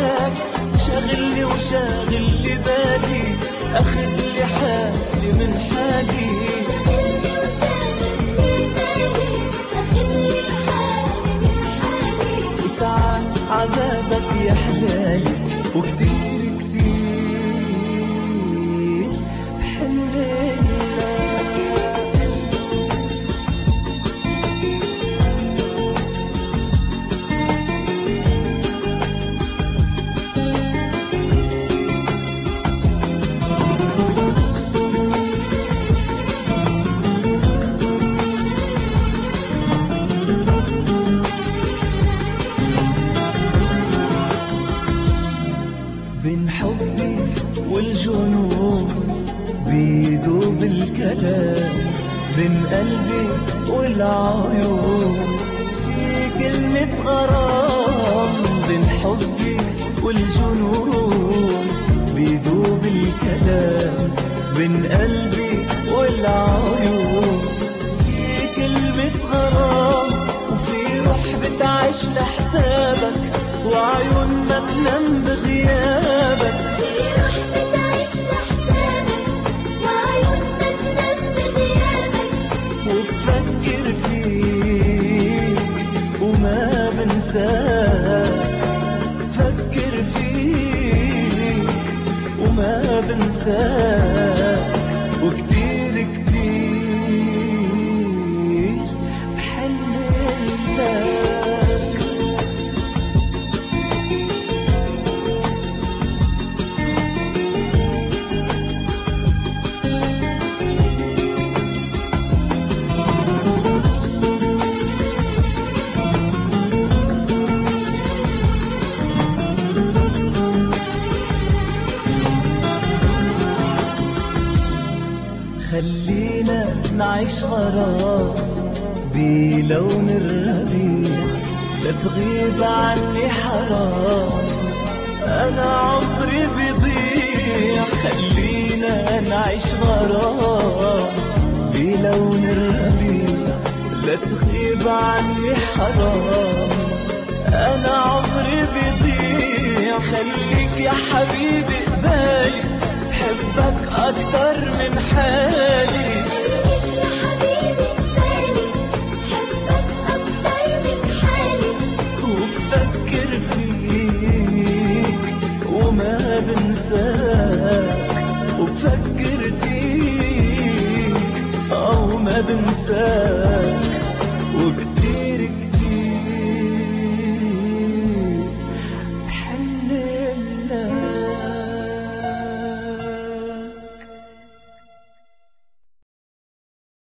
معاك، شاغلني وشاغل لي بالي، اخد لي حالي من حالي، شاغلني وشاغل لي بالي، اخد لي حالي من حالي. وساعات عذابك يحلالي، وكتير كتير بحنلك. بين حبي والجنون بيدوب الكلام، بين قلبي والعيون في كلمة غرام. بين حبي والجنون بيدوب الكلام، بين قلبي والعيون في كلمة غرام. وفي روح بتعيش لحسابك، وعيون ما تنام بغيابك. في روح بتعيش لحسابك، وعيون ما تنام بغيابك. وبفكر فيك وما بنساك، فكر فيك وما بنساك، وكتير كتير بحنلك. خلينا نعيش غرام بلون الربيع، لا تغيب عني حرام، أنا عمري بيضيع. خلينا نعيش غرام بلون الربيع، لا تغيب عني حرام، أنا عمري بيضيع. خليك يا حبيبي قبالي، بحبك أكتر من حالي. خليك يا حبيبي قبالي، بحبك أكتر من حالي. وبفكر فيك وما بنساك، وبفكر فيك أو ما بنساك، وكتير كتير